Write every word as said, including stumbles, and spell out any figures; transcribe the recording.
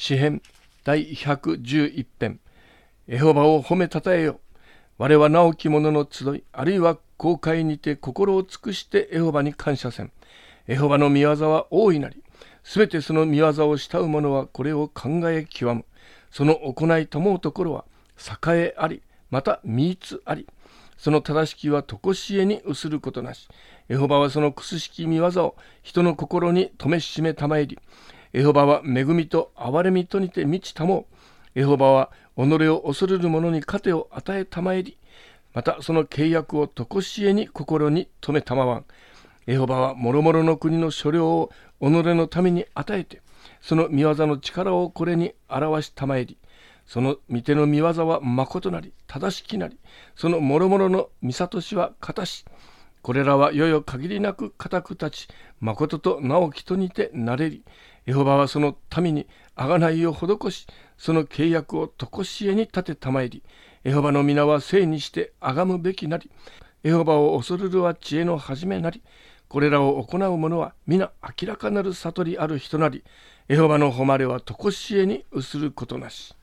詩編第ひゃくじゅういち編。エホバを褒めたたえよ。我は直き者の集い、あるいは公会にて心を尽くしてエホバに感謝せん。エホバの御業は大いなり。すべてその御業を慕う者はこれを考え極む。その行いと思うところは栄えあり、また御津あり。その正しきは常しえに薄ることなし。エホバはそのくすしき御業を人の心に留めしめたまえり。エホバは恵みと憐れみとにて満ちたもう。エホバは己を恐れる者に糧を与えたまえり。またその契約を常しえに心に留めたまわん。エホバは諸々の国の所領を己のために与えて、その御業の力をこれに表したまえり。その御手の御業は誠なり、正しきなり、その諸々の御諭しは堅し。これらはよよ限りなく固く立ち、誠と直きとにてなれり。エホバはその民に贖いを施し、その契約を常しえに立てたまえり。エホバの皆は聖にして崇むべきなり。エホバを恐るるは知恵の始めなり。これらを行う者は皆明らかなる悟りある人なり。エホバの誉れは常しえに薄ることなし。